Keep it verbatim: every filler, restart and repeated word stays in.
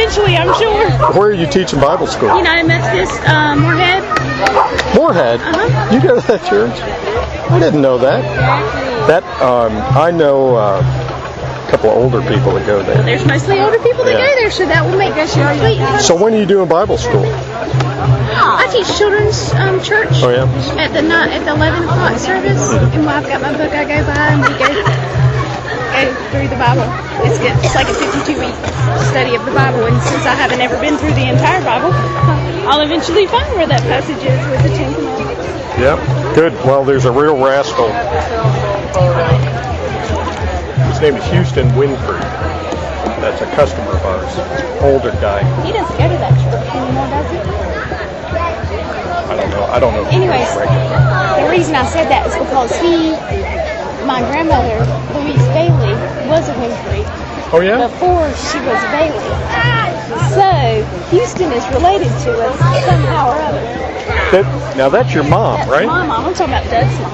eventually, I'm sure. Where are you teaching Bible school? United Methodist, um, Moorhead. Moorhead? Uh-huh. You go to that church? I didn't know that. That, um, I know uh, a couple of older people that go there. There's mostly older people that Yeah. go there, so that will make us sweet. So when are you doing Bible school? I teach children's um, church Oh, yeah? at the night at the eleven o'clock service, and while I've got my book, I go by and we go go through the Bible. It's good. It's like a fifty-two week study of the Bible, and since I haven't ever been through the entire Bible, I'll eventually find where that passage is with the Ten Commandments. Yep. Good. Well, there's a real rascal. His name is Houston Winfrey. That's a customer of ours. Older guy. He doesn't go to that church anymore, does he? I don't know. I don't know. If he Anyways, goes regularly. the reason I said that is because he, my grandmother, Louise Bailey, was a Winfrey Oh, yeah? before she was Bailey. So, Houston is related to us somehow or other. That, now, that's your mom, That's right? my mom. I'm talking about Doug's mom.